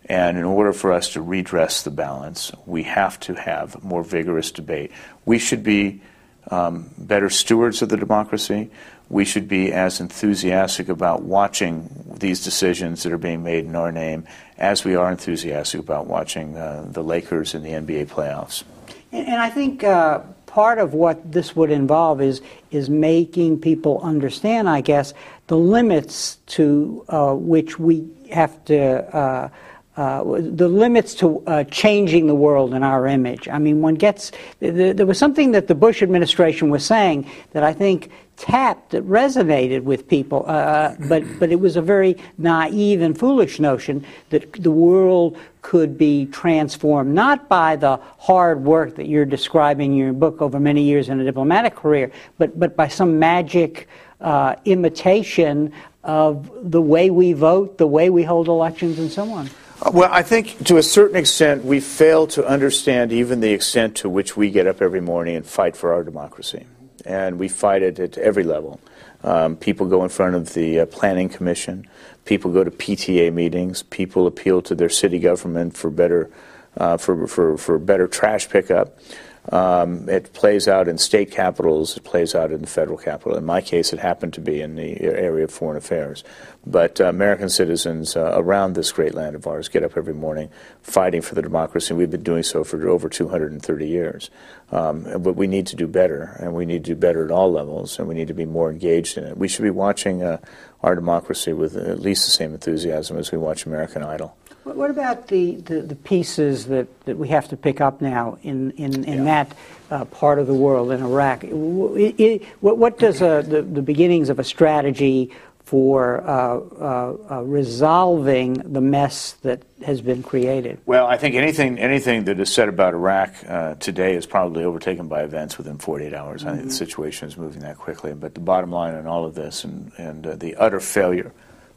And in order for us to redress the balance, we have to have more vigorous debate. We should be um, better stewards of the democracy. We should be as enthusiastic about watching these decisions that are being made in our name as we are enthusiastic about watching uh, the Lakers in the N B A playoffs. And, and I think uh, part of what this would involve is is making people understand, I guess, the limits to uh, which we have to, uh, uh, the limits to uh, changing the world in our image. I mean, one gets, th- there was something that the Bush administration was saying that I think tapped, that resonated with people, uh, but but it was a very naive and foolish notion that the world could be transformed not by the hard work that you're describing in your book over many years in a diplomatic career, but but by some magic uh, imitation of the way we vote, the way we hold elections, and so on. Well, I think to a certain extent we fail to understand even the extent to which we get up every morning and fight for our democracy. And we fight it at every level. Um, people go in front of the uh, Planning Commission. People go to P T A meetings. People appeal to their city government for better, uh, for, for, for better trash pickup. Um, it plays out in state capitals. It plays out in the federal capital. In my case, it happened to be in the area of foreign affairs. But uh, American citizens uh, around this great land of ours get up every morning fighting for the democracy. We've been doing so for over two hundred thirty years. Um, but we need to do better, and we need to do better at all levels, and we need to be more engaged in it. We should be watching uh, our democracy with at least the same enthusiasm as we watch American Idol. What about the, the, the pieces that, that we have to pick up now in, in, in yeah. that uh, part of the world, in Iraq? It, it, what, what does uh, the, the beginnings of a strategy for uh, uh, uh, resolving the mess that has been created? Well, I think anything anything that is said about Iraq uh, today is probably overtaken by events within forty-eight hours. Mm-hmm. I think the situation is moving that quickly. But the bottom line on all of this and, and uh, the utter failure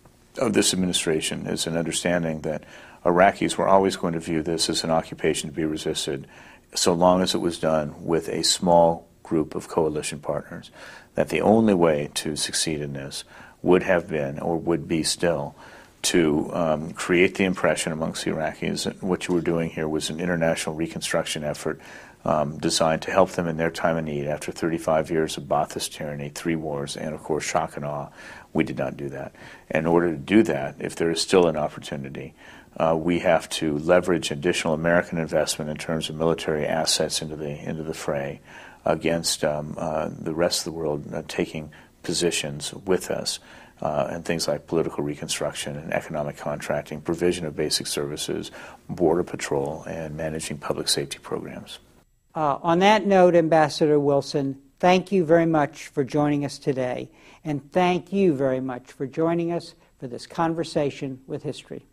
of this administration is an understanding that Iraqis were always going to view this as an occupation to be resisted so long as it was done with a small group of coalition partners, that the only way to succeed in this would have been, or would be still, to um, create the impression amongst the Iraqis that what you were doing here was an international reconstruction effort um, designed to help them in their time of need after thirty-five years of Ba'athist tyranny, three wars, and of course shock and awe. We did not do that. In order to do that, if there is still an opportunity, uh, we have to leverage additional American investment in terms of military assets into the into the fray against um, uh, the rest of the world uh, taking positions with us, uh, and things like political reconstruction and economic contracting, provision of basic services, border patrol, and managing public safety programs. Uh, on that note, Ambassador Wilson, thank you very much for joining us today, and thank you very much for joining us for this conversation with history.